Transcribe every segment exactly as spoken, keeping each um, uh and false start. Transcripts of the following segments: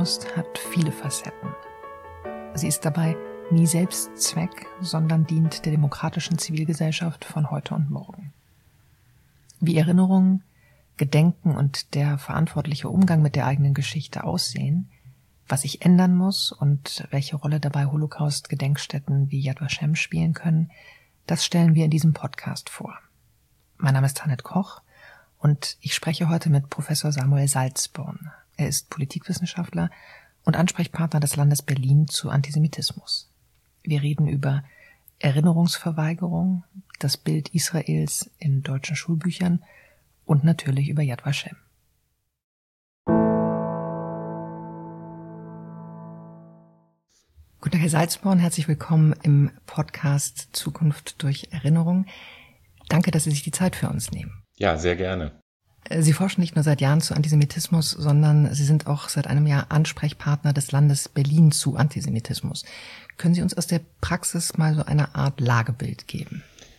Holocaust hat viele Facetten. Sie ist dabei nie Selbstzweck, sondern dient der demokratischen Zivilgesellschaft von heute und morgen. Wie Erinnerung, Gedenken und der verantwortliche Umgang mit der eigenen Geschichte aussehen, was sich ändern muss und welche Rolle dabei Holocaust-Gedenkstätten wie Yad Vashem spielen können, das stellen wir in diesem Podcast vor. Mein Name ist Tanit Koch und ich spreche heute mit Professor Samuel Salzborn. Er ist Politikwissenschaftler und Ansprechpartner des Landes Berlin zu Antisemitismus. Wir reden über Erinnerungsverweigerung, das Bild Israels in deutschen Schulbüchern und natürlich über Yad Vashem. Guten Tag, Herr Salzborn, herzlich willkommen im Podcast Zukunft durch Erinnerung. Danke, dass Sie sich die Zeit für uns nehmen. Ja, sehr gerne. Sie forschen nicht nur seit Jahren zu Antisemitismus, sondern Sie sind auch seit einem Jahr Ansprechpartner des Landes Berlin zu Antisemitismus. Können Sie uns aus der Praxis mal so eine Art Lagebild geben?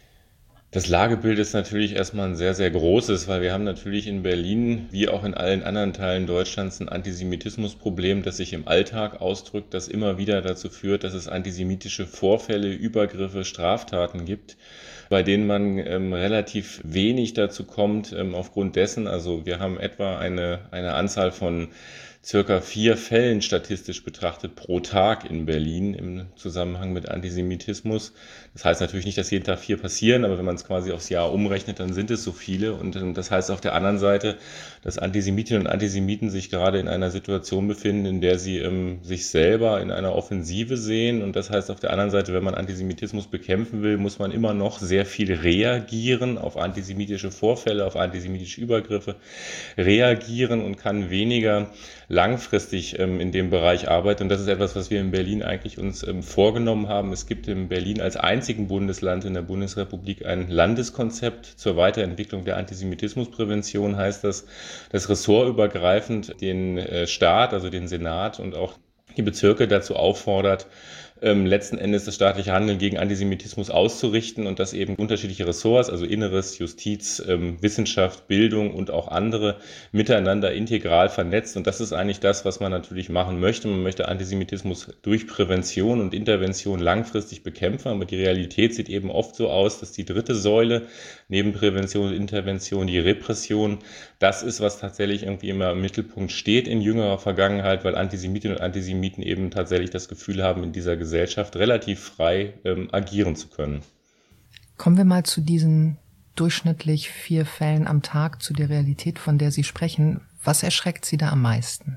Das Lagebild ist natürlich erstmal ein sehr, sehr großes, weil wir haben natürlich in Berlin, wie auch in allen anderen Teilen Deutschlands, ein Antisemitismusproblem, das sich im Alltag ausdrückt, das immer wieder dazu führt, dass es antisemitische Vorfälle, Übergriffe, Straftaten gibt, bei denen man ähm, relativ wenig dazu kommt, ähm, aufgrund dessen, also wir haben etwa eine, eine Anzahl von circa vier Fällen statistisch betrachtet pro Tag in Berlin im Zusammenhang mit Antisemitismus. Das heißt natürlich nicht, dass jeden Tag vier passieren, aber wenn man es quasi aufs Jahr umrechnet, dann sind es so viele. Und das heißt auf der anderen Seite, dass Antisemitinnen und Antisemiten sich gerade in einer Situation befinden, in der sie ähm, sich selber in einer Offensive sehen. Und das heißt auf der anderen Seite, wenn man Antisemitismus bekämpfen will, muss man immer noch sehr viel reagieren auf antisemitische Vorfälle, auf antisemitische Übergriffe, reagieren und kann weniger langfristig ähm, in dem Bereich arbeiten. Und das ist etwas, was wir in Berlin eigentlich uns ähm, vorgenommen haben. Es gibt in Berlin als einzigen Bundesland in der Bundesrepublik ein Landeskonzept zur Weiterentwicklung der Antisemitismusprävention, heißt das, das ressortübergreifend den äh, Staat, also den Senat und auch die Bezirke dazu auffordert, ähm, letzten Endes das staatliche Handeln gegen Antisemitismus auszurichten und dass eben unterschiedliche Ressorts, also Inneres, Justiz, ähm, Wissenschaft, Bildung und auch andere miteinander integral vernetzt. Und das ist eigentlich das, was man natürlich machen möchte. Man möchte Antisemitismus durch Prävention und Intervention langfristig bekämpfen. Aber die Realität sieht eben oft so aus, dass die dritte Säule neben Prävention und Intervention, die Repression, das ist, was tatsächlich irgendwie immer im Mittelpunkt steht in jüngerer Vergangenheit, weil Antisemitinnen und Antisemiten eben tatsächlich das Gefühl haben, in dieser Gesellschaft relativ frei ähm, agieren zu können. Kommen wir mal zu diesen durchschnittlich vier Fällen am Tag, zu der Realität, von der Sie sprechen. Was erschreckt Sie da am meisten?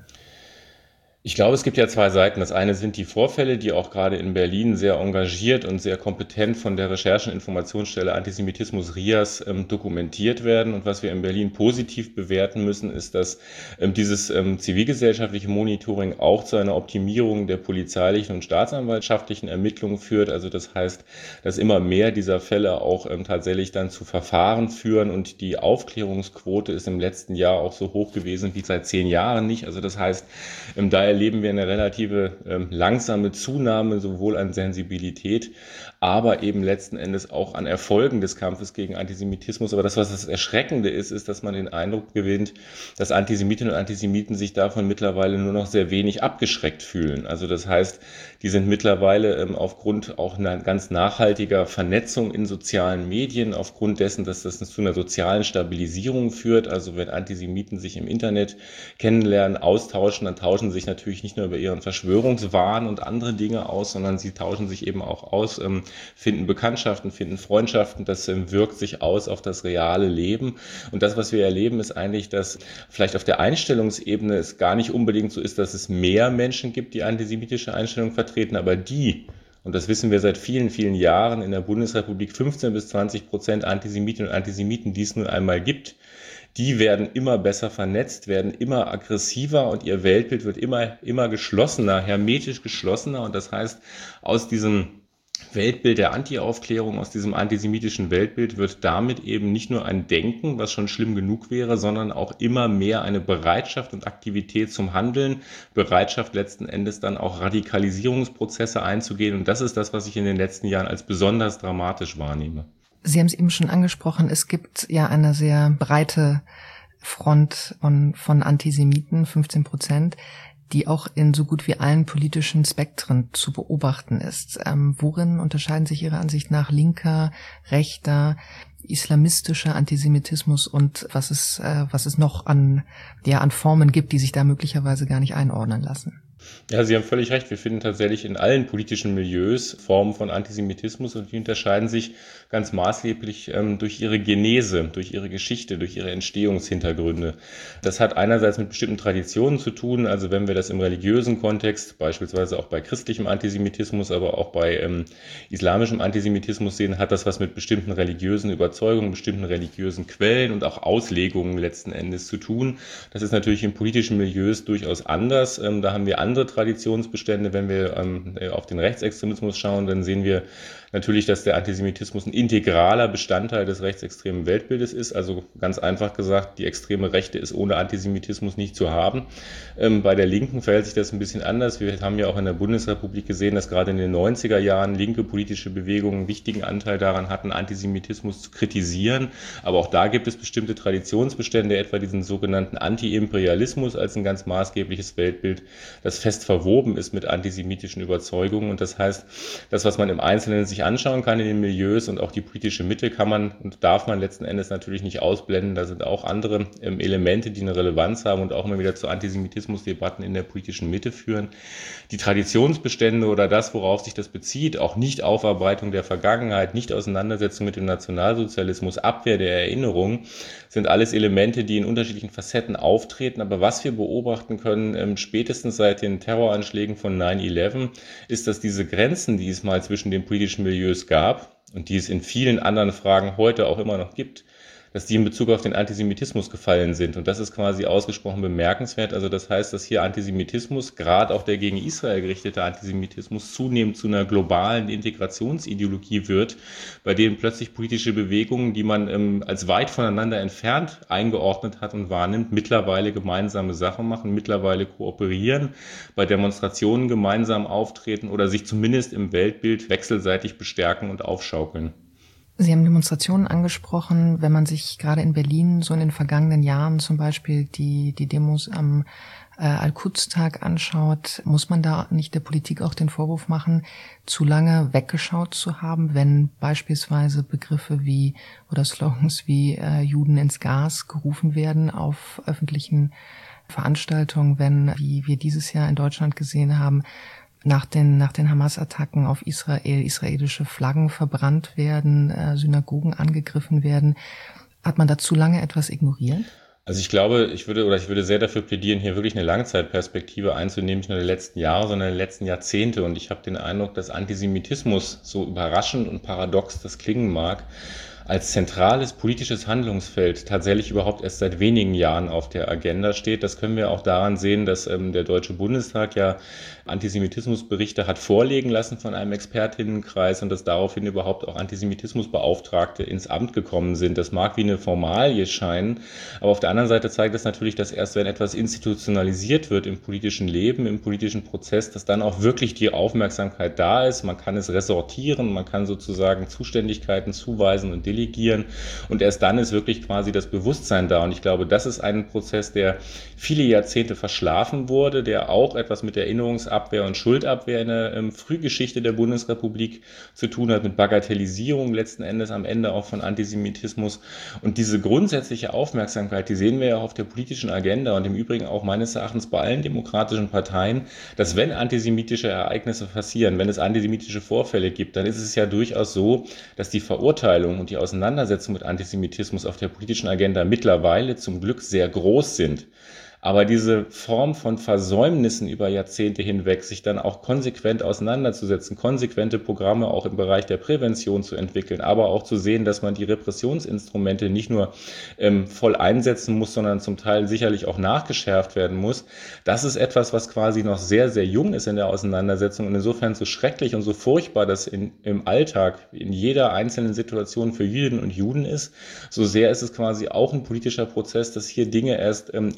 Ich glaube, es gibt ja zwei Seiten. Das eine sind die Vorfälle, die auch gerade in Berlin sehr engagiert und sehr kompetent von der Recherchen- und Informationsstelle Antisemitismus R I A S ähm, dokumentiert werden. Und was wir in Berlin positiv bewerten müssen, ist, dass ähm, dieses ähm, zivilgesellschaftliche Monitoring auch zu einer Optimierung der polizeilichen und staatsanwaltschaftlichen Ermittlungen führt. Also das heißt, dass immer mehr dieser Fälle auch ähm, tatsächlich dann zu Verfahren führen und die Aufklärungsquote ist im letzten Jahr auch so hoch gewesen wie seit zehn Jahren nicht. Also das heißt, ähm, da erleben wir eine relative ähm, langsame Zunahme sowohl an Sensibilität, aber eben letzten Endes auch an Erfolgen des Kampfes gegen Antisemitismus. Aber das, was das Erschreckende ist, ist, dass man den Eindruck gewinnt, dass Antisemitinnen und Antisemiten sich davon mittlerweile nur noch sehr wenig abgeschreckt fühlen. Also das heißt, die sind mittlerweile ähm, aufgrund auch einer ganz nachhaltiger Vernetzung in sozialen Medien, aufgrund dessen, dass das zu einer sozialen Stabilisierung führt. Also wenn Antisemiten sich im Internet kennenlernen, austauschen, dann tauschen sie sich natürlich nicht nur über ihren Verschwörungswahn und andere Dinge aus, sondern sie tauschen sich eben auch aus, ähm, finden Bekanntschaften, finden Freundschaften. Das ähm, wirkt sich aus auf das reale Leben. Und das, was wir erleben, ist eigentlich, dass vielleicht auf der Einstellungsebene es gar nicht unbedingt so ist, dass es mehr Menschen gibt, die antisemitische Einstellungen vertreten, aber die, und das wissen wir seit vielen, vielen Jahren in der Bundesrepublik, fünfzehn bis zwanzig Prozent Antisemitinnen und Antisemiten, die es nun einmal gibt, die werden immer besser vernetzt, werden immer aggressiver und ihr Weltbild wird immer, immer geschlossener, hermetisch geschlossener. Und das heißt, aus diesem Weltbild der Anti-Aufklärung, aus diesem antisemitischen Weltbild wird damit eben nicht nur ein Denken, was schon schlimm genug wäre, sondern auch immer mehr eine Bereitschaft und Aktivität zum Handeln, Bereitschaft letzten Endes dann auch Radikalisierungsprozesse einzugehen. Und das ist das, was ich in den letzten Jahren als besonders dramatisch wahrnehme. Sie haben es eben schon angesprochen, es gibt ja eine sehr breite Front von, von Antisemiten, fünfzehn Prozent. die auch in so gut wie allen politischen Spektren zu beobachten ist. Ähm, worin unterscheiden sich Ihrer Ansicht nach linker, rechter, islamistischer Antisemitismus und was es, äh, was es noch an, ja, an Formen gibt, die sich da möglicherweise gar nicht einordnen lassen? Ja, Sie haben völlig recht. Wir finden tatsächlich in allen politischen Milieus Formen von Antisemitismus und die unterscheiden sich ganz maßgeblich ähm, durch ihre Genese, durch ihre Geschichte, durch ihre Entstehungshintergründe. Das hat einerseits mit bestimmten Traditionen zu tun, also wenn wir das im religiösen Kontext, beispielsweise auch bei christlichem Antisemitismus, aber auch bei ähm, islamischem Antisemitismus sehen, hat das was mit bestimmten religiösen Überzeugungen, bestimmten religiösen Quellen und auch Auslegungen letzten Endes zu tun. Das ist natürlich in politischen Milieus durchaus anders. Ähm, da haben wir andere Traditionsbestände. Wenn wir ähm, auf den Rechtsextremismus schauen, dann sehen wir natürlich, dass der Antisemitismus ein integraler Bestandteil des rechtsextremen Weltbildes ist. Also ganz einfach gesagt, die extreme Rechte ist ohne Antisemitismus nicht zu haben. Ähm, bei der Linken verhält sich das ein bisschen anders. Wir haben ja auch in der Bundesrepublik gesehen, dass gerade in den neunziger Jahren linke politische Bewegungen einen wichtigen Anteil daran hatten, Antisemitismus zu kritisieren. Aber auch da gibt es bestimmte Traditionsbestände, etwa diesen sogenannten Anti-Imperialismus als ein ganz maßgebliches Weltbild, das fest verwoben ist mit antisemitischen Überzeugungen. Und das heißt, das, was man im Einzelnen sich anschauen kann in den Milieus und auch die politische Mitte kann man und darf man letzten Endes natürlich nicht ausblenden. Da sind auch andere ähm, Elemente, die eine Relevanz haben und auch immer wieder zu Antisemitismusdebatten in der politischen Mitte führen. Die Traditionsbestände oder das, worauf sich das bezieht, auch Nicht-Aufarbeitung der Vergangenheit, Nicht-Auseinandersetzung mit dem Nationalsozialismus, Abwehr der Erinnerung, sind alles Elemente, die in unterschiedlichen Facetten auftreten. Aber was wir beobachten können, ähm, spätestens seit den Terroranschlägen von nine eleven, ist, dass diese Grenzen, die es mal zwischen den politischen Milieus gab und die es in vielen anderen Fragen heute auch immer noch gibt, dass die in Bezug auf den Antisemitismus gefallen sind. Und das ist quasi ausgesprochen bemerkenswert. Also das heißt, dass hier Antisemitismus, gerade auch der gegen Israel gerichtete Antisemitismus, zunehmend zu einer globalen Integrationsideologie wird, bei denen plötzlich politische Bewegungen, die man ähm, als weit voneinander entfernt eingeordnet hat und wahrnimmt, mittlerweile gemeinsame Sachen machen, mittlerweile kooperieren, bei Demonstrationen gemeinsam auftreten oder sich zumindest im Weltbild wechselseitig bestärken und aufschaukeln. Sie haben Demonstrationen angesprochen. Wenn man sich gerade in Berlin so in den vergangenen Jahren zum Beispiel die, die Demos am äh, Al-Quds-Tag anschaut, muss man da nicht der Politik auch den Vorwurf machen, zu lange weggeschaut zu haben, wenn beispielsweise Begriffe wie oder Slogans wie äh, Juden ins Gas gerufen werden auf öffentlichen Veranstaltungen, wenn, wie wir dieses Jahr in Deutschland gesehen haben, nach den, nach den Hamas-Attacken auf Israel israelische Flaggen verbrannt werden, äh, Synagogen angegriffen werden. Hat man da zu lange etwas ignoriert? Also ich glaube, ich würde oder ich würde sehr dafür plädieren, hier wirklich eine Langzeitperspektive einzunehmen, nicht nur der letzten Jahre, sondern der letzten Jahrzehnte. Und ich habe den Eindruck, dass Antisemitismus, so überraschend und paradox das klingen mag, als zentrales politisches Handlungsfeld tatsächlich überhaupt erst seit wenigen Jahren auf der Agenda steht. Das können wir auch daran sehen, dass ähm, der Deutsche Bundestag ja Antisemitismusberichte hat vorlegen lassen von einem Expertinnenkreis und dass daraufhin überhaupt auch Antisemitismusbeauftragte ins Amt gekommen sind. Das mag wie eine Formalie scheinen, aber auf der anderen Seite zeigt das natürlich, dass erst wenn etwas institutionalisiert wird im politischen Leben, im politischen Prozess, dass dann auch wirklich die Aufmerksamkeit da ist. Man kann es ressortieren, man kann sozusagen Zuständigkeiten zuweisen und delegieren und erst dann ist wirklich quasi das Bewusstsein da. Und ich glaube, das ist ein Prozess, der viele Jahrzehnte verschlafen wurde, der auch etwas mit Erinnerungsabwehr und Schuldabwehr in der ähm, Frühgeschichte der Bundesrepublik zu tun hat, mit Bagatellisierung letzten Endes am Ende auch von Antisemitismus. Und diese grundsätzliche Aufmerksamkeit, die sehen wir ja auch auf der politischen Agenda und im Übrigen auch meines Erachtens bei allen demokratischen Parteien, dass wenn antisemitische Ereignisse passieren, wenn es antisemitische Vorfälle gibt, dann ist es ja durchaus so, dass die Verurteilung und die Auseinandersetzung mit Antisemitismus auf der politischen Agenda mittlerweile zum Glück sehr groß sind. Aber diese Form von Versäumnissen über Jahrzehnte hinweg, sich dann auch konsequent auseinanderzusetzen, konsequente Programme auch im Bereich der Prävention zu entwickeln, aber auch zu sehen, dass man die Repressionsinstrumente nicht nur ähm, voll einsetzen muss, sondern zum Teil sicherlich auch nachgeschärft werden muss, das ist etwas, was quasi noch sehr, sehr jung ist in der Auseinandersetzung und insofern so schrecklich und so furchtbar das in, im Alltag, in jeder einzelnen Situation für Jüdinnen und Juden ist, so sehr ist es quasi auch ein politischer Prozess, dass hier Dinge erst ähm, etabliert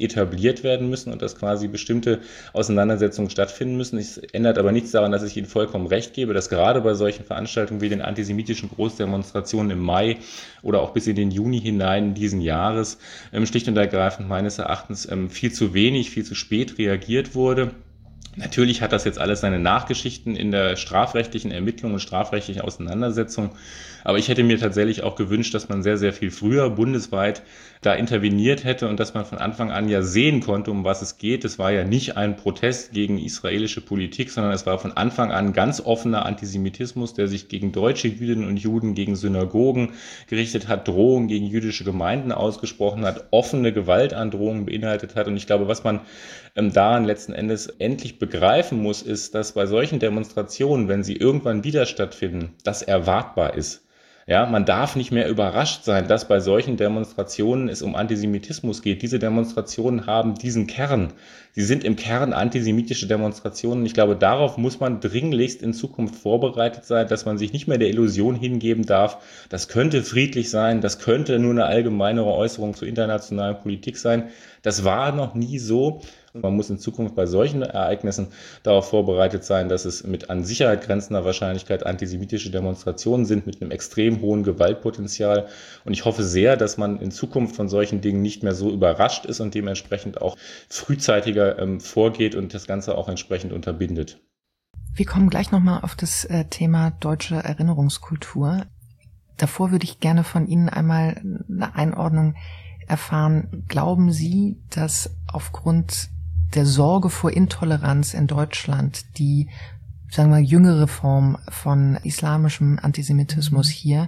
relativiert werden müssen und dass quasi bestimmte Auseinandersetzungen stattfinden müssen. Es ändert aber nichts daran, dass ich Ihnen vollkommen recht gebe, dass gerade bei solchen Veranstaltungen wie den antisemitischen Großdemonstrationen im Mai oder auch bis in den Juni hinein diesen Jahres ähm, schlicht und ergreifend meines Erachtens ähm, viel zu wenig, viel zu spät reagiert wurde. Natürlich hat das jetzt alles seine Nachgeschichten in der strafrechtlichen Ermittlung und strafrechtlichen Auseinandersetzung. Aber ich hätte mir tatsächlich auch gewünscht, dass man sehr, sehr viel früher bundesweit da interveniert hätte und dass man von Anfang an ja sehen konnte, um was es geht. Es war ja nicht ein Protest gegen israelische Politik, sondern es war von Anfang an ganz offener Antisemitismus, der sich gegen deutsche Jüdinnen und Juden, gegen Synagogen gerichtet hat, Drohungen gegen jüdische Gemeinden ausgesprochen hat, offene Gewaltandrohungen beinhaltet hat. Und ich glaube, was man ähm, daran letzten Endes endlich begreifen muss, ist, dass bei solchen Demonstrationen, wenn sie irgendwann wieder stattfinden, das erwartbar ist. Ja, man darf nicht mehr überrascht sein, dass bei solchen Demonstrationen es um Antisemitismus geht. Diese Demonstrationen haben diesen Kern. Sie sind im Kern antisemitische Demonstrationen. Ich glaube, darauf muss man dringlichst in Zukunft vorbereitet sein, dass man sich nicht mehr der Illusion hingeben darf, das könnte friedlich sein, das könnte nur eine allgemeinere Äußerung zur internationalen Politik sein. Das war noch nie so. Man muss in Zukunft bei solchen Ereignissen darauf vorbereitet sein, dass es mit an Sicherheit grenzender Wahrscheinlichkeit antisemitische Demonstrationen sind mit einem extrem hohen Gewaltpotenzial. Und ich hoffe sehr, dass man in Zukunft von solchen Dingen nicht mehr so überrascht ist und dementsprechend auch frühzeitiger ähm, vorgeht und das Ganze auch entsprechend unterbindet. Wir kommen gleich nochmal auf das äh, Thema deutsche Erinnerungskultur. Davor würde ich gerne von Ihnen einmal eine Einordnung erfahren. Glauben Sie, dass aufgrund der Sorge vor Intoleranz in Deutschland die, sagen wir, jüngere Form von islamischem Antisemitismus hier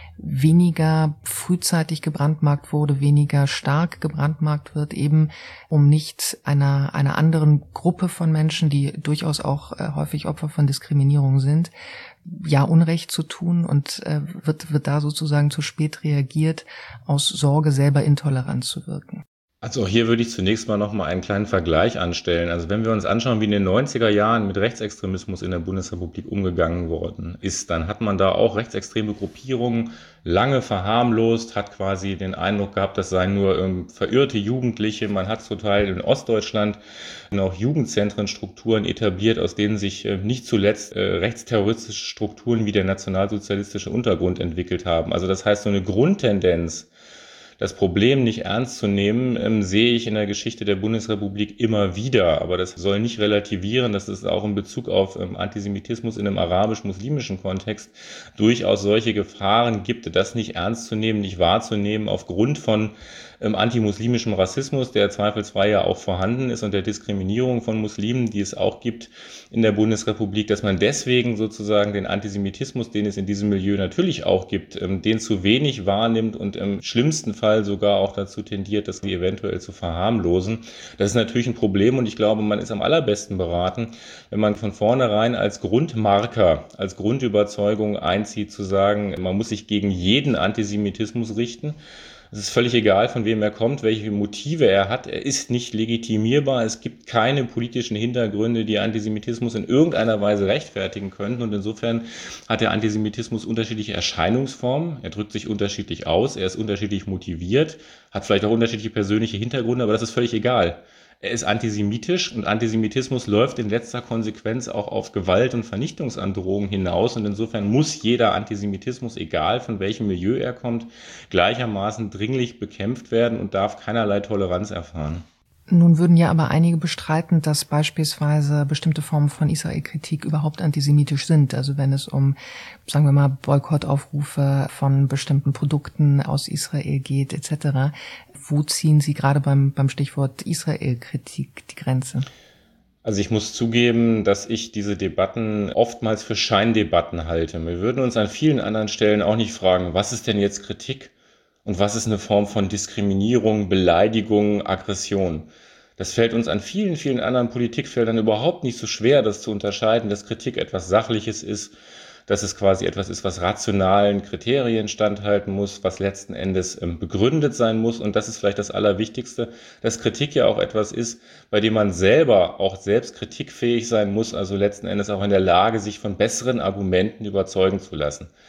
weniger frühzeitig gebrandmarkt wurde, weniger stark gebrandmarkt wird, eben um nicht einer einer anderen Gruppe von Menschen, die durchaus auch äh, häufig Opfer von Diskriminierung sind, ja Unrecht zu tun, und äh, wird wird da sozusagen zu spät reagiert, aus Sorge selber intolerant zu wirken? Also hier würde ich zunächst mal noch mal einen kleinen Vergleich anstellen. Also wenn wir uns anschauen, wie in den neunziger Jahren mit Rechtsextremismus in der Bundesrepublik umgegangen worden ist, dann hat man da auch rechtsextreme Gruppierungen lange verharmlost, hat quasi den Eindruck gehabt, das seien nur ähm, verirrte Jugendliche. Man hat zum Teil in Ostdeutschland auch Jugendzentrenstrukturen etabliert, aus denen sich äh, nicht zuletzt äh, rechtsterroristische Strukturen wie der nationalsozialistische Untergrund entwickelt haben. Also das heißt, so eine Grundtendenz, das Problem nicht ernst zu nehmen, ähm, sehe ich in der Geschichte der Bundesrepublik immer wieder. Aber das soll nicht relativieren, dass es auch in Bezug auf ähm, Antisemitismus in einem arabisch-muslimischen Kontext durchaus solche Gefahren gibt, das nicht ernst zu nehmen, nicht wahrzunehmen aufgrund von ähm, antimuslimischem Rassismus, der zweifelsfrei ja auch vorhanden ist, und der Diskriminierung von Muslimen, die es auch gibt in der Bundesrepublik, dass man deswegen sozusagen den Antisemitismus, den es in diesem Milieu natürlich auch gibt, ähm, den zu wenig wahrnimmt und im schlimmsten Fall sogar auch dazu tendiert, das eventuell zu verharmlosen. Das ist natürlich ein Problem, und ich glaube, man ist am allerbesten beraten, wenn man von vornherein als Grundmarker, als Grundüberzeugung einzieht, zu sagen, man muss sich gegen jeden Antisemitismus richten. Es ist völlig egal, von wem er kommt, welche Motive er hat. Er ist nicht legitimierbar. Es gibt keine politischen Hintergründe, die Antisemitismus in irgendeiner Weise rechtfertigen könnten. Und insofern hat der Antisemitismus unterschiedliche Erscheinungsformen. Er drückt sich unterschiedlich aus. Er ist unterschiedlich motiviert, hat vielleicht auch unterschiedliche persönliche Hintergründe, aber das ist völlig egal. Er ist antisemitisch, und Antisemitismus läuft in letzter Konsequenz auch auf Gewalt- und Vernichtungsandrohungen hinaus, und insofern muss jeder Antisemitismus, egal von welchem Milieu er kommt, gleichermaßen dringlich bekämpft werden und darf keinerlei Toleranz erfahren. Nun würden ja aber einige bestreiten, dass beispielsweise bestimmte Formen von Israel-Kritik überhaupt antisemitisch sind. Also wenn es um, sagen wir mal, Boykottaufrufe von bestimmten Produkten aus Israel geht, et cetera. Wo ziehen Sie gerade beim, beim Stichwort Israel-Kritik die Grenze? Also ich muss zugeben, dass ich diese Debatten oftmals für Scheindebatten halte. Wir würden uns an vielen anderen Stellen auch nicht fragen, was ist denn jetzt Kritik? Und was ist eine Form von Diskriminierung, Beleidigung, Aggression? Das fällt uns an vielen, vielen anderen Politikfeldern überhaupt nicht so schwer, das zu unterscheiden, dass Kritik etwas Sachliches ist, dass es quasi etwas ist, was rationalen Kriterien standhalten muss, was letzten Endes ähm, begründet sein muss. Und das ist vielleicht das Allerwichtigste, dass Kritik ja auch etwas ist, bei dem man selber auch selbst kritikfähig sein muss, also letzten Endes auch in der Lage, sich von besseren Argumenten überzeugen zu lassen.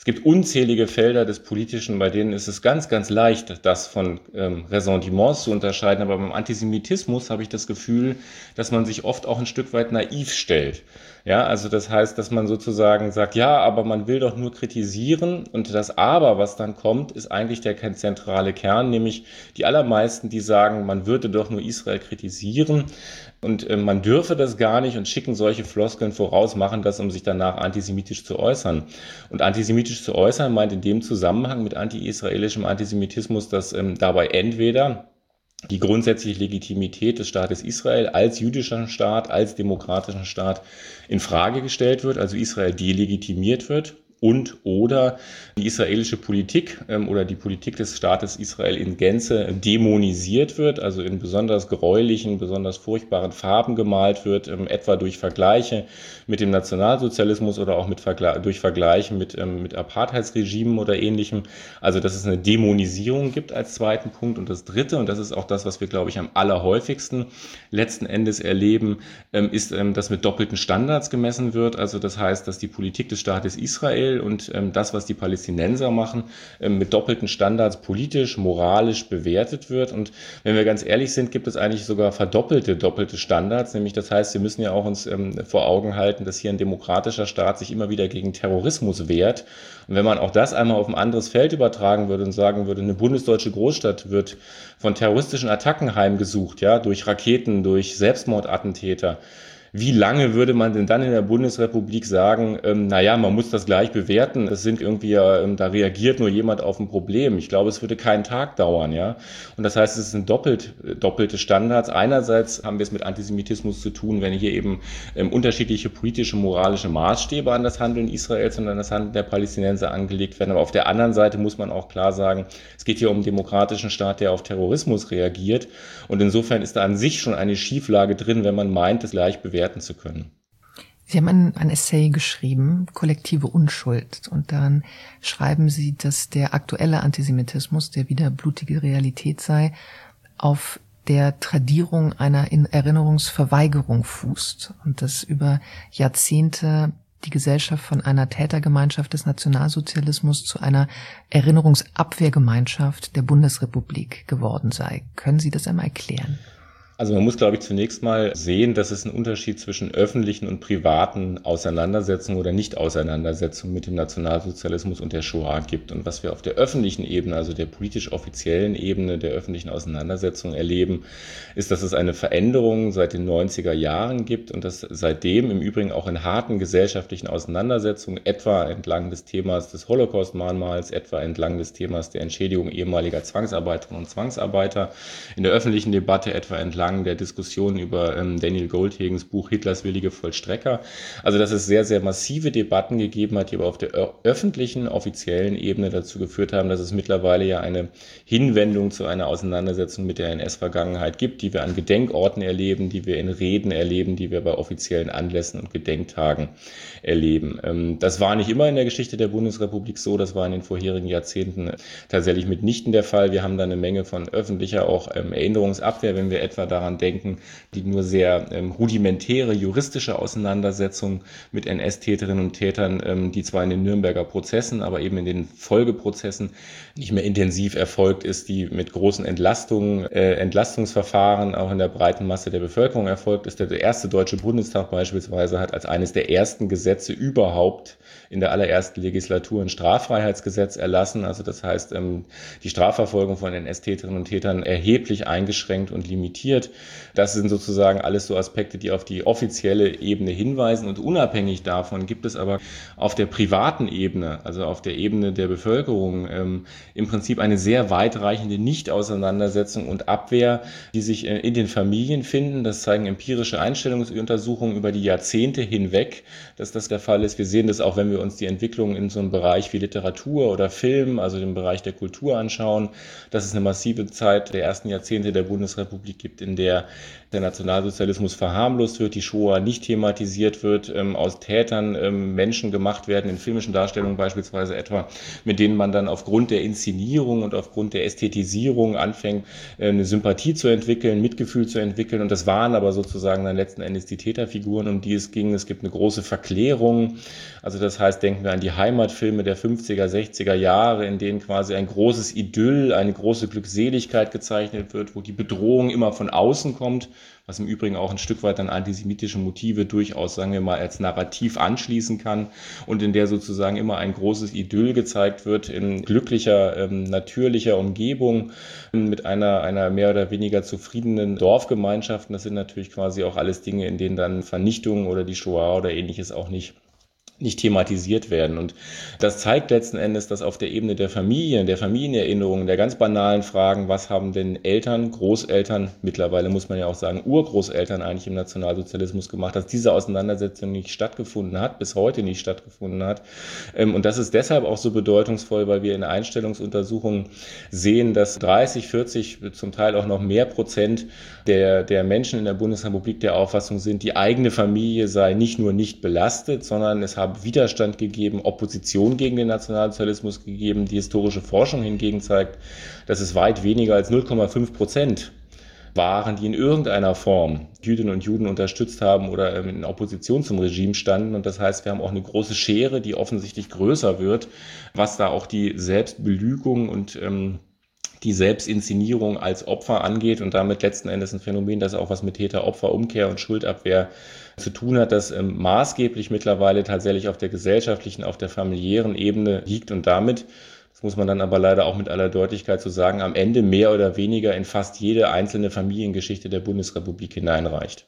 Es gibt unzählige Felder des Politischen, bei denen ist es ganz, ganz leicht, das von ähm, Ressentiments zu unterscheiden. Aber beim Antisemitismus habe ich das Gefühl, dass man sich oft auch ein Stück weit naiv stellt. Ja, also das heißt, dass man sozusagen sagt, ja, aber man will doch nur kritisieren, und das Aber, was dann kommt, ist eigentlich der zentrale Kern, nämlich die allermeisten, die sagen, man würde doch nur Israel kritisieren und äh, man dürfe das gar nicht, und schicken solche Floskeln voraus, machen das, um sich danach antisemitisch zu äußern. Und antisemitisch zu äußern meint in dem Zusammenhang mit anti-israelischem Antisemitismus, dass ähm, dabei entweder die grundsätzliche Legitimität des Staates Israel als jüdischer Staat, als demokratischen Staat in Frage gestellt wird, also Israel delegitimiert wird, und oder die israelische Politik ähm, oder die Politik des Staates Israel in Gänze dämonisiert wird, also in besonders gräulichen, besonders furchtbaren Farben gemalt wird, ähm, etwa durch Vergleiche mit dem Nationalsozialismus oder auch mit Vergle- durch Vergleiche mit, ähm, mit Apartheidsregimen oder Ähnlichem. Also dass es eine Dämonisierung gibt als zweiten Punkt. Und das Dritte, und das ist auch das, was wir, glaube ich, am allerhäufigsten letzten Endes erleben, ähm, ist, ähm, dass mit doppelten Standards gemessen wird. Also das heißt, dass die Politik des Staates Israel und ähm, das, was die Palästinenser machen, ähm, mit doppelten Standards politisch, moralisch bewertet wird. Und wenn wir ganz ehrlich sind, gibt es eigentlich sogar verdoppelte, doppelte Standards. Nämlich das heißt, wir müssen ja auch uns ähm, vor Augen halten, dass hier ein demokratischer Staat sich immer wieder gegen Terrorismus wehrt. Und wenn man auch das einmal auf ein anderes Feld übertragen würde und sagen würde, eine bundesdeutsche Großstadt wird von terroristischen Attacken heimgesucht, ja, durch Raketen, durch Selbstmordattentäter, wie lange würde man denn dann in der Bundesrepublik sagen, ähm, naja, man muss das gleich bewerten, es sind irgendwie, ähm, da reagiert nur jemand auf ein Problem. Ich glaube, es würde keinen Tag dauern, ja. Und das heißt, es sind doppelt, doppelte Standards. Einerseits haben wir es mit Antisemitismus zu tun, wenn hier eben ähm, unterschiedliche politische, moralische Maßstäbe an das Handeln Israels und an das Handeln der Palästinenser angelegt werden. Aber auf der anderen Seite muss man auch klar sagen, es geht hier um einen demokratischen Staat, der auf Terrorismus reagiert. Und insofern ist da an sich schon eine Schieflage drin, wenn man meint, es gleich bewerten zu können. Sie haben ein, ein Essay geschrieben, Kollektive Unschuld, und daran schreiben Sie, dass der aktuelle Antisemitismus, der wieder blutige Realität sei, auf der Tradierung einer Erinnerungsverweigerung fußt und dass über Jahrzehnte die Gesellschaft von einer Tätergemeinschaft des Nationalsozialismus zu einer Erinnerungsabwehrgemeinschaft der Bundesrepublik geworden sei. Können Sie das einmal erklären? Also man muss, glaube ich, zunächst mal sehen, dass es einen Unterschied zwischen öffentlichen und privaten Auseinandersetzungen oder Nicht-Auseinandersetzungen mit dem Nationalsozialismus und der Shoah gibt. Und was wir auf der öffentlichen Ebene, also der politisch-offiziellen Ebene der öffentlichen Auseinandersetzung erleben, ist, dass es eine Veränderung seit den neunziger Jahren gibt und dass seitdem im Übrigen auch in harten gesellschaftlichen Auseinandersetzungen, etwa entlang des Themas des Holocaust-Mahnmals, etwa entlang des Themas der Entschädigung ehemaliger Zwangsarbeiterinnen und Zwangsarbeiter, in der öffentlichen Debatte etwa entlang der Diskussion über ähm, Daniel Goldhagens Buch Hitlers willige Vollstrecker. Also dass es sehr, sehr massive Debatten gegeben hat, die aber auf der ö- öffentlichen, offiziellen Ebene dazu geführt haben, dass es mittlerweile ja eine Hinwendung zu einer Auseinandersetzung mit der N S-Vergangenheit gibt, die wir an Gedenkorten erleben, die wir in Reden erleben, die wir bei offiziellen Anlässen und Gedenktagen erleben. Ähm, das war nicht immer in der Geschichte der Bundesrepublik so, das war in den vorherigen Jahrzehnten tatsächlich mitnichten der Fall. Wir haben da eine Menge von öffentlicher auch ähm, Erinnerungsabwehr, wenn wir etwa daran denken, die nur sehr ähm, rudimentäre juristische Auseinandersetzung mit N S-Täterinnen und Tätern, ähm, die zwar in den Nürnberger Prozessen, aber eben in den Folgeprozessen nicht mehr intensiv erfolgt ist, die mit großen Entlastungen, äh, Entlastungsverfahren auch in der breiten Masse der Bevölkerung erfolgt ist. Der erste Deutsche Bundestag beispielsweise hat als eines der ersten Gesetze überhaupt in der allerersten Legislatur ein Straffreiheitsgesetz erlassen. Also das heißt, ähm, die Strafverfolgung von N S-Täterinnen und Tätern erheblich eingeschränkt und limitiert. Das sind sozusagen alles so Aspekte, die auf die offizielle Ebene hinweisen. Und unabhängig davon gibt es aber auf der privaten Ebene, also auf der Ebene der Bevölkerung, ähm, im Prinzip eine sehr weitreichende Nicht-Auseinandersetzung und Abwehr, die sich äh, in den Familien finden. Das zeigen empirische Einstellungsuntersuchungen über die Jahrzehnte hinweg, dass das der Fall ist. Wir sehen das auch, wenn wir uns die Entwicklung in so einem Bereich wie Literatur oder Film, also dem Bereich der Kultur anschauen, dass es eine massive Zeit der ersten Jahrzehnte der Bundesrepublik gibt, in in der der Nationalsozialismus verharmlost wird, die Shoah nicht thematisiert wird, ähm, aus Tätern ähm, Menschen gemacht werden, in filmischen Darstellungen beispielsweise etwa, mit denen man dann aufgrund der Inszenierung und aufgrund der Ästhetisierung anfängt, äh, eine Sympathie zu entwickeln, Mitgefühl zu entwickeln. Und das waren aber sozusagen dann letzten Endes die Täterfiguren, um die es ging. Es gibt eine große Verklärung. Also das heißt, denken wir an die Heimatfilme der fünfziger, sechziger Jahre, in denen quasi ein großes Idyll, eine große Glückseligkeit gezeichnet wird, wo die Bedrohung immer von außen kommt, was im Übrigen auch ein Stück weit an antisemitische Motive durchaus, sagen wir mal, als Narrativ anschließen kann und in der sozusagen immer ein großes Idyll gezeigt wird in glücklicher, ähm, natürlicher Umgebung mit einer, einer mehr oder weniger zufriedenen Dorfgemeinschaft. Und das sind natürlich quasi auch alles Dinge, in denen dann Vernichtungen oder die Shoah oder ähnliches auch nicht nicht thematisiert werden. Und das zeigt letzten Endes, dass auf der Ebene der Familien, der Familienerinnerungen, der ganz banalen Fragen, was haben denn Eltern, Großeltern, mittlerweile muss man ja auch sagen Urgroßeltern eigentlich im Nationalsozialismus gemacht, dass diese Auseinandersetzung nicht stattgefunden hat, bis heute nicht stattgefunden hat. Und das ist deshalb auch so bedeutungsvoll, weil wir in Einstellungsuntersuchungen sehen, dass dreißig, vierzig, zum Teil auch noch mehr Prozent der, der Menschen in der Bundesrepublik der Auffassung sind, die eigene Familie sei nicht nur nicht belastet, sondern es habe Widerstand gegeben, Opposition gegen den Nationalsozialismus gegeben. Die historische Forschung hingegen zeigt, dass es weit weniger als null Komma fünf Prozent waren, die in irgendeiner Form Jüdinnen und Juden unterstützt haben oder in Opposition zum Regime standen. Und das heißt, wir haben auch eine große Schere, die offensichtlich größer wird, was da auch die Selbstbelügung und ähm, die Selbstinszenierung als Opfer angeht und damit letzten Endes ein Phänomen, das auch was mit Täter-Opfer-Umkehr und Schuldabwehr zu tun hat, das ähm, maßgeblich mittlerweile tatsächlich auf der gesellschaftlichen, auf der familiären Ebene liegt und damit, das muss man dann aber leider auch mit aller Deutlichkeit so sagen, am Ende mehr oder weniger in fast jede einzelne Familiengeschichte der Bundesrepublik hineinreicht.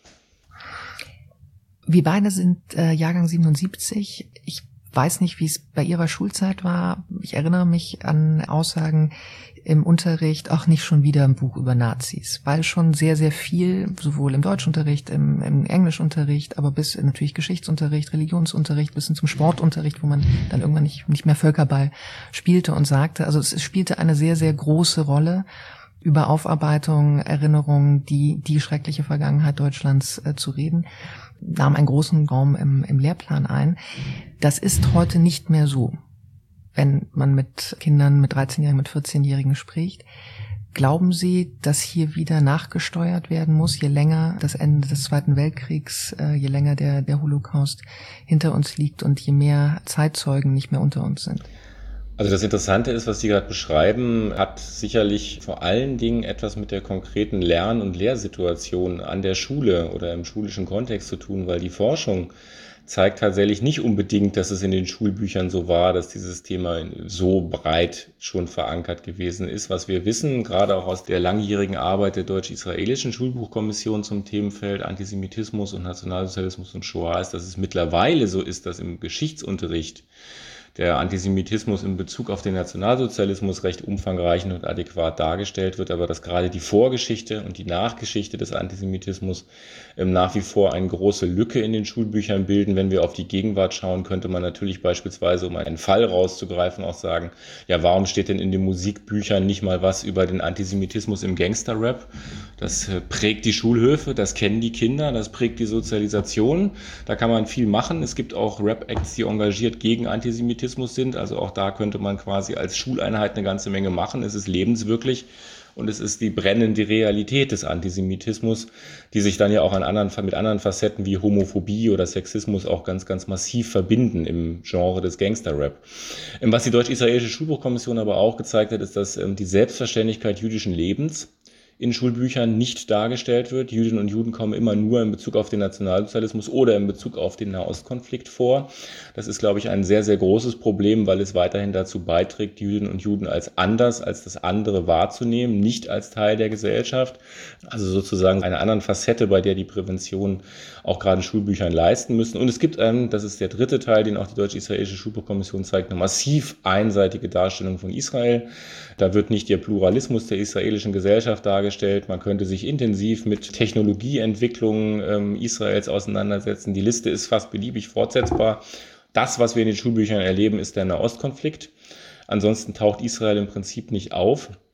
Wir beide sind äh, Jahrgang siebenundsiebzig. Ich weiß nicht, wie es bei Ihrer Schulzeit war. Ich erinnere mich an Aussagen im Unterricht, auch nicht schon wieder ein Buch über Nazis, weil schon sehr, sehr viel, sowohl im Deutschunterricht, im, im Englischunterricht, aber bis natürlich Geschichtsunterricht, Religionsunterricht, bis hin zum Sportunterricht, wo man dann irgendwann nicht, nicht mehr Völkerball spielte und sagte, also es spielte eine sehr, sehr große Rolle, über Aufarbeitung, Erinnerungen, die, die schreckliche Vergangenheit Deutschlands äh, zu reden, nahm einen großen Raum im, im Lehrplan ein. Das ist heute nicht mehr so. Wenn man mit Kindern, mit dreizehnjährigen, mit vierzehnjährigen spricht, glauben Sie, dass hier wieder nachgesteuert werden muss, je länger das Ende des Zweiten Weltkriegs, je länger der, der Holocaust hinter uns liegt und je mehr Zeitzeugen nicht mehr unter uns sind? Also das Interessante ist, was Sie gerade beschreiben, hat sicherlich vor allen Dingen etwas mit der konkreten Lern- und Lehrsituation an der Schule oder im schulischen Kontext zu tun, weil die Forschung zeigt tatsächlich nicht unbedingt, dass es in den Schulbüchern so war, dass dieses Thema so breit schon verankert gewesen ist. Was wir wissen, gerade auch aus der langjährigen Arbeit der deutsch-israelischen Schulbuchkommission zum Themenfeld Antisemitismus und Nationalsozialismus und Shoah, ist, dass es mittlerweile so ist, dass im Geschichtsunterricht der Antisemitismus in Bezug auf den Nationalsozialismus recht umfangreich und adäquat dargestellt wird, aber dass gerade die Vorgeschichte und die Nachgeschichte des Antisemitismus ähm, nach wie vor eine große Lücke in den Schulbüchern bilden. Wenn wir auf die Gegenwart schauen, könnte man natürlich beispielsweise, um einen Fall rauszugreifen, auch sagen, ja, warum steht denn in den Musikbüchern nicht mal was über den Antisemitismus im Gangsterrap? Das äh, prägt die Schulhöfe, das kennen die Kinder, das prägt die Sozialisation. Da kann man viel machen. Es gibt auch Rap-Acts, die engagiert gegen Antisemitismus sind. Also auch da könnte man quasi als Schuleinheit eine ganze Menge machen. Es ist lebenswirklich und es ist die brennende Realität des Antisemitismus, die sich dann ja auch an anderen, mit anderen Facetten wie Homophobie oder Sexismus auch ganz, ganz massiv verbinden im Genre des Gangster-Rap. Was die deutsch-israelische Schulbuchkommission aber auch gezeigt hat, ist, dass die Selbstverständlichkeit jüdischen Lebens in Schulbüchern nicht dargestellt wird. Jüdinnen und Juden kommen immer nur in Bezug auf den Nationalsozialismus oder in Bezug auf den Nahostkonflikt vor. Das ist, glaube ich, ein sehr, sehr großes Problem, weil es weiterhin dazu beiträgt, Jüdinnen und Juden als anders, als das andere wahrzunehmen, nicht als Teil der Gesellschaft. Also sozusagen eine andere Facette, bei der die Prävention auch gerade in Schulbüchern leisten müssen. Und es gibt einen, das ist der dritte Teil, den auch die deutsch-israelische Schulbuchkommission zeigt, eine massiv einseitige Darstellung von Israel. Da wird nicht der Pluralismus der israelischen Gesellschaft dargestellt. Man könnte sich intensiv mit Technologieentwicklungen ähm, Israels auseinandersetzen. Die Liste ist fast beliebig fortsetzbar. Das, was wir in den Schulbüchern erleben, ist der Nahostkonflikt. Ansonsten taucht Israel im Prinzip nicht auf.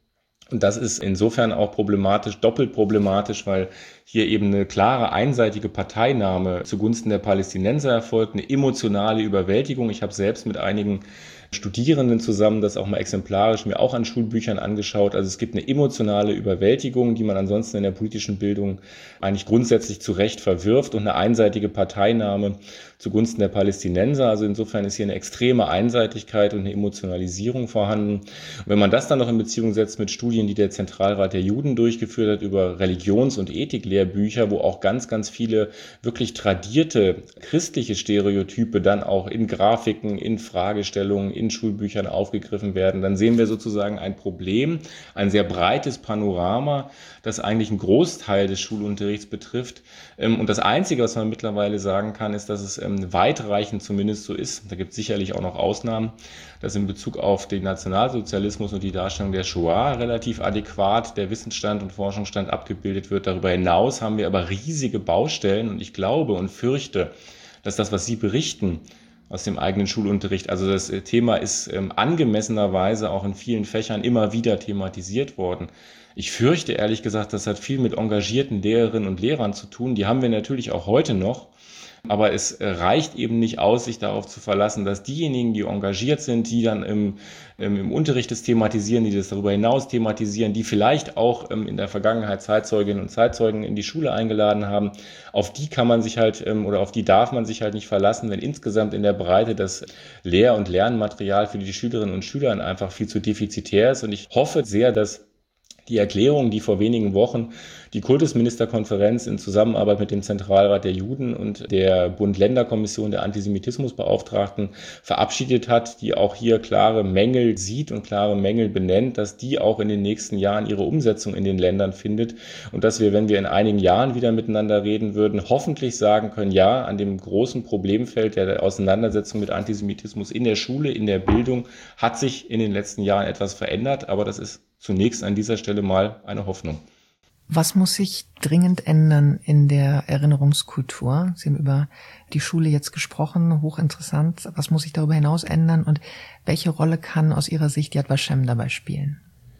Und das ist insofern auch problematisch, doppelt problematisch, weil hier eben eine klare einseitige Parteinahme zugunsten der Palästinenser erfolgt, eine emotionale Überwältigung. Ich habe selbst mit einigen Studierenden zusammen das auch mal exemplarisch mir auch an Schulbüchern angeschaut. Also es gibt eine emotionale Überwältigung, die man ansonsten in der politischen Bildung eigentlich grundsätzlich zu Recht verwirft, und eine einseitige Parteinahme zugunsten der Palästinenser. Also insofern ist hier eine extreme Einseitigkeit und eine Emotionalisierung vorhanden. Und wenn man das dann noch in Beziehung setzt mit Studien, die der Zentralrat der Juden durchgeführt hat über Religions- und Ethiklehrbücher, wo auch ganz, ganz viele wirklich tradierte christliche Stereotype dann auch in Grafiken, in Fragestellungen, in Schulbüchern aufgegriffen werden, dann sehen wir sozusagen ein Problem, ein sehr breites Panorama, das eigentlich einen Großteil des Schulunterrichts betrifft. Und das Einzige, was man mittlerweile sagen kann, ist, dass es weitreichend zumindest so ist, da gibt es sicherlich auch noch Ausnahmen, dass in Bezug auf den Nationalsozialismus und die Darstellung der Shoah relativ adäquat der Wissensstand und Forschungsstand abgebildet wird. Darüber hinaus haben wir aber riesige Baustellen, und ich glaube und fürchte, dass das, was Sie berichten, aus dem eigenen Schulunterricht. Also das Thema ist ähm, angemessenerweise auch in vielen Fächern immer wieder thematisiert worden. Ich fürchte ehrlich gesagt, das hat viel mit engagierten Lehrerinnen und Lehrern zu tun. Die haben wir natürlich auch heute noch. Aber es reicht eben nicht aus, sich darauf zu verlassen, dass diejenigen, die engagiert sind, die dann im, im Unterricht das thematisieren, die das darüber hinaus thematisieren, die vielleicht auch in der Vergangenheit Zeitzeuginnen und Zeitzeugen in die Schule eingeladen haben, auf die kann man sich halt oder auf die darf man sich halt nicht verlassen, wenn insgesamt in der Breite das Lehr- und Lernmaterial für die Schülerinnen und Schüler einfach viel zu defizitär ist. Und ich hoffe sehr, dass die Erklärung, die vor wenigen Wochen die Kultusministerkonferenz in Zusammenarbeit mit dem Zentralrat der Juden und der Bund-Länder-Kommission der Antisemitismusbeauftragten verabschiedet hat, die auch hier klare Mängel sieht und klare Mängel benennt, dass die auch in den nächsten Jahren ihre Umsetzung in den Ländern findet, und dass wir, wenn wir in einigen Jahren wieder miteinander reden würden, hoffentlich sagen können, ja, an dem großen Problemfeld der Auseinandersetzung mit Antisemitismus in der Schule, in der Bildung hat sich in den letzten Jahren etwas verändert, aber das ist zunächst an dieser Stelle mal eine Hoffnung. Was muss sich dringend ändern in der Erinnerungskultur? Sie haben über die Schule jetzt gesprochen, hochinteressant. Was muss sich darüber hinaus ändern, und welche Rolle kann aus Ihrer Sicht Yad Vashem dabei spielen?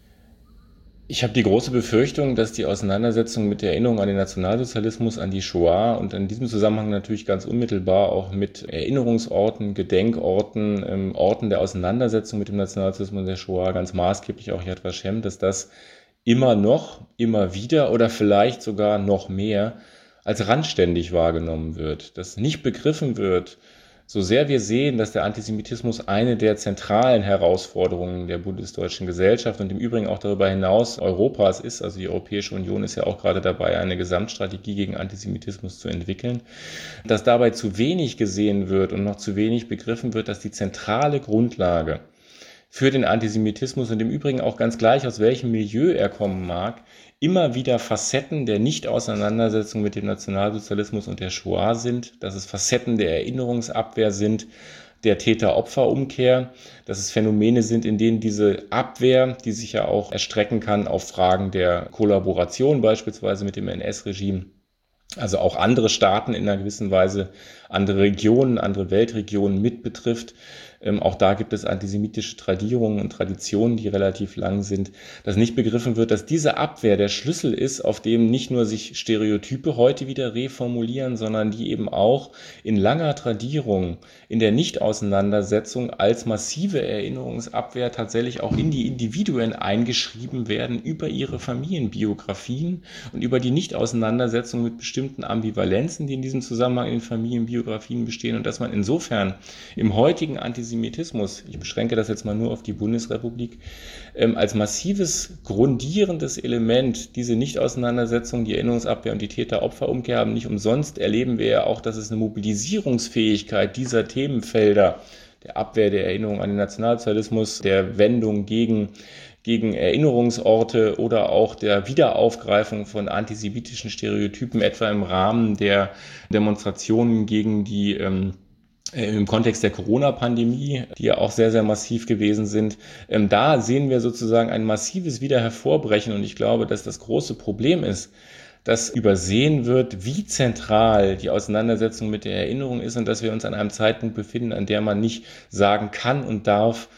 Ich habe die große Befürchtung, dass die Auseinandersetzung mit der Erinnerung an den Nationalsozialismus, an die Shoah und in diesem Zusammenhang natürlich ganz unmittelbar auch mit Erinnerungsorten, Gedenkorten, ähm, Orten der Auseinandersetzung mit dem Nationalsozialismus und der Shoah, ganz maßgeblich auch Yad Vashem, dass das immer noch, immer wieder oder vielleicht sogar noch mehr als randständig wahrgenommen wird, dass nicht begriffen wird, so sehr wir sehen, dass der Antisemitismus eine der zentralen Herausforderungen der bundesdeutschen Gesellschaft und im Übrigen auch darüber hinaus Europas ist, also die Europäische Union ist ja auch gerade dabei, eine Gesamtstrategie gegen Antisemitismus zu entwickeln, dass dabei zu wenig gesehen wird und noch zu wenig begriffen wird, dass die zentrale Grundlage für den Antisemitismus und im Übrigen auch ganz gleich, aus welchem Milieu er kommen mag, immer wieder Facetten der Nicht-Auseinandersetzung mit dem Nationalsozialismus und der Shoah sind, dass es Facetten der Erinnerungsabwehr sind, der Täter-Opfer-Umkehr, dass es Phänomene sind, in denen diese Abwehr, die sich ja auch erstrecken kann auf Fragen der Kollaboration beispielsweise mit dem N S-Regime, also auch andere Staaten in einer gewissen Weise, andere Regionen, andere Weltregionen mit betrifft. Ähm, auch da gibt es antisemitische Tradierungen und Traditionen, die relativ lang sind, dass nicht begriffen wird, dass diese Abwehr der Schlüssel ist, auf dem nicht nur sich Stereotype heute wieder reformulieren, sondern die eben auch in langer Tradierung, in der Nicht-Auseinandersetzung als massive Erinnerungsabwehr tatsächlich auch in die Individuen eingeschrieben werden über ihre Familienbiografien und über die Nicht-Auseinandersetzung mit bestimmten Ambivalenzen, die in diesem Zusammenhang in den Familienbiografien bestehen, und dass man insofern im heutigen Antisemitismus Antisemitismus, ich beschränke das jetzt mal nur auf die Bundesrepublik, ähm, als massives grundierendes Element diese Nicht-Auseinandersetzung, die Erinnerungsabwehr und die Täter-Opfer-Umkehr haben. Nicht umsonst erleben wir ja auch, dass es eine Mobilisierungsfähigkeit dieser Themenfelder, der Abwehr der Erinnerung an den Nationalsozialismus, der Wendung gegen gegen Erinnerungsorte oder auch der Wiederaufgreifung von antisemitischen Stereotypen, etwa im Rahmen der Demonstrationen gegen die ähm, im Kontext der Corona-Pandemie, die ja auch sehr, sehr massiv gewesen sind. Ähm, da sehen wir sozusagen ein massives Wiederhervorbrechen, und ich glaube, dass das große Problem ist, dass übersehen wird, wie zentral die Auseinandersetzung mit der Erinnerung ist und dass wir uns an einem Zeitpunkt befinden, an der man nicht sagen kann und darf,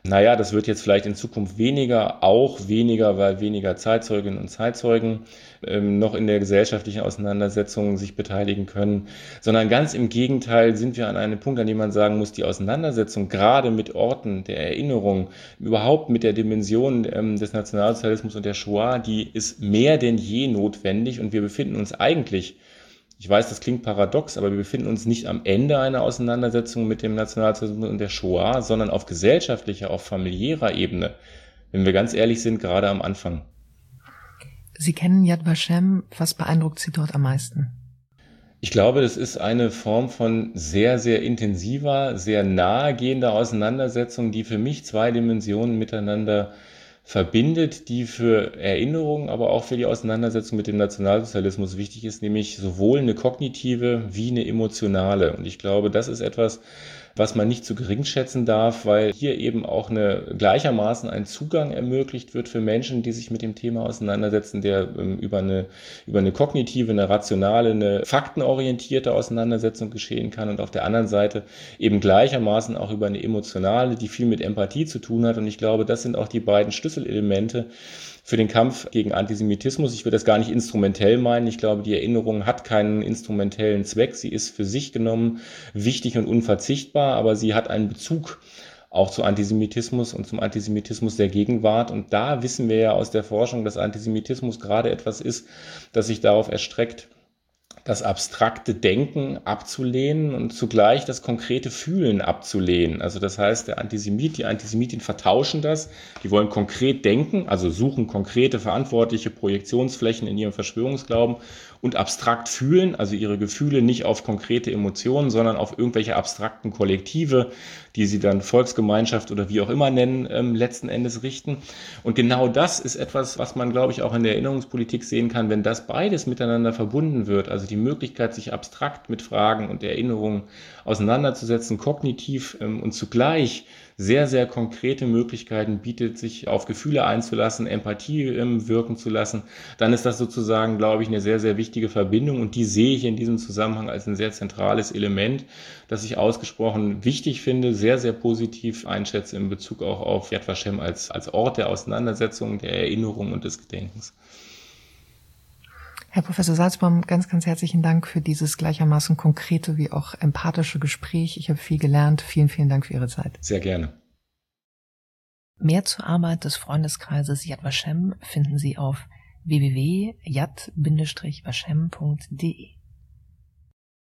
Naja, das wird jetzt vielleicht in Zukunft weniger, auch weniger, weil weniger Zeitzeuginnen und Zeitzeugen ähm, noch in der gesellschaftlichen Auseinandersetzung sich beteiligen können, sondern ganz im Gegenteil sind wir an einem Punkt, an dem man sagen muss, die Auseinandersetzung gerade mit Orten der Erinnerung, überhaupt mit der Dimension ähm, des Nationalsozialismus und der Shoah, die ist mehr denn je notwendig und wir befinden uns eigentlich, ich weiß, das klingt paradox, aber wir befinden uns nicht am Ende einer Auseinandersetzung mit dem Nationalsozialismus und der Shoah, sondern auf gesellschaftlicher, auf familiärer Ebene, wenn wir ganz ehrlich sind, gerade am Anfang. Sie kennen Yad Vashem. Was beeindruckt Sie dort am meisten? Ich glaube, das ist eine Form von sehr, sehr intensiver, sehr nahegehender Auseinandersetzung, die für mich zwei Dimensionen miteinander verbindet, die für Erinnerung, aber auch für die Auseinandersetzung mit dem Nationalsozialismus wichtig ist, nämlich sowohl eine kognitive wie eine emotionale. Und ich glaube, das ist etwas, was man nicht zu gering schätzen darf, weil hier eben auch eine, gleichermaßen ein Zugang ermöglicht wird für Menschen, die sich mit dem Thema auseinandersetzen, der ähm, über eine, über eine kognitive, eine rationale, eine faktenorientierte Auseinandersetzung geschehen kann und auf der anderen Seite eben gleichermaßen auch über eine emotionale, die viel mit Empathie zu tun hat. Und ich glaube, das sind auch die beiden Schlüsselelemente für den Kampf gegen Antisemitismus. Ich will das gar nicht instrumentell meinen. Ich glaube, die Erinnerung hat keinen instrumentellen Zweck. Sie ist für sich genommen wichtig und unverzichtbar, aber sie hat einen Bezug auch zu Antisemitismus und zum Antisemitismus der Gegenwart. Und da wissen wir ja aus der Forschung, dass Antisemitismus gerade etwas ist, das sich darauf erstreckt, das abstrakte Denken abzulehnen und zugleich das konkrete Fühlen abzulehnen. Also das heißt, der Antisemit, die Antisemitin vertauschen das. Die wollen konkret denken, also suchen konkrete verantwortliche Projektionsflächen in ihrem Verschwörungsglauben und abstrakt fühlen, also ihre Gefühle nicht auf konkrete Emotionen, sondern auf irgendwelche abstrakten Kollektive, die sie dann Volksgemeinschaft oder wie auch immer nennen, ähm, letzten Endes richten. Und genau das ist etwas, was man, glaube ich, auch in der Erinnerungspolitik sehen kann, wenn das beides miteinander verbunden wird, also die Möglichkeit, sich abstrakt mit Fragen und Erinnerungen auseinanderzusetzen, kognitiv ähm, und zugleich sehr, sehr konkrete Möglichkeiten bietet, sich auf Gefühle einzulassen, Empathie ähm, wirken zu lassen, dann ist das sozusagen, glaube ich, eine sehr, sehr wichtige Verbindung und die sehe ich in diesem Zusammenhang als ein sehr zentrales Element, das ich ausgesprochen wichtig finde, sehr, sehr positiv einschätze in Bezug auch auf Yad Vashem als, als Ort der Auseinandersetzung, der Erinnerung und des Gedenkens. Herr Professor Salzbaum, ganz, ganz herzlichen Dank für dieses gleichermaßen konkrete wie auch empathische Gespräch. Ich habe viel gelernt. Vielen, vielen Dank für Ihre Zeit. Sehr gerne. Mehr zur Arbeit des Freundeskreises Yad Vashem finden Sie auf w w w punkt yad Bindestrich vashem punkt de.